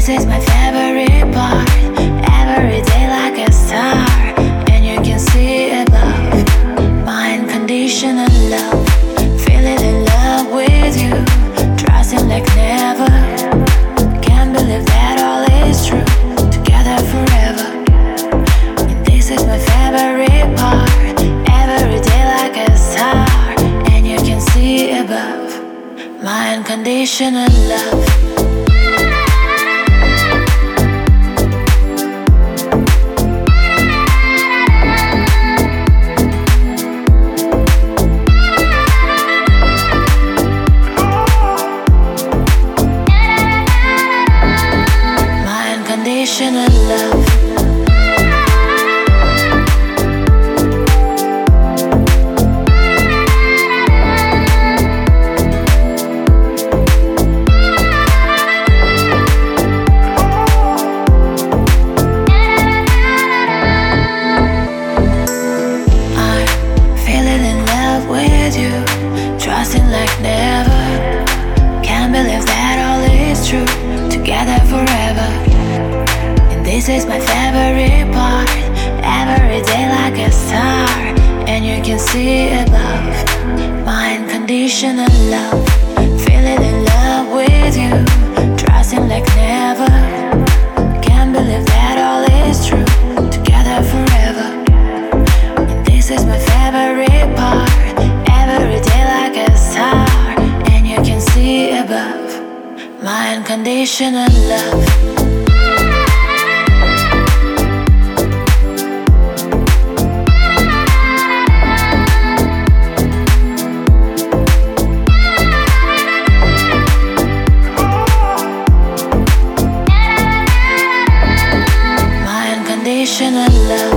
This is my favorite part. Every day like a star, and you can see above. My unconditional love, feeling in love with you, trusting like never. Can't believe that all is true, together forever. And this is my favorite part. Every day like a star, and you can see above. My unconditional love. Unconditional love. I'm feeling in love with you, trusting like never. Can't believe that all is true, together forever. This is my favorite part. Every day like a star, and you can see above. My unconditional love, feeling in love with you, trusting like never. Can't believe that all is true, together forever. And this is my favorite part. Every day like a star, and you can see above. My unconditional love. Unconditional love.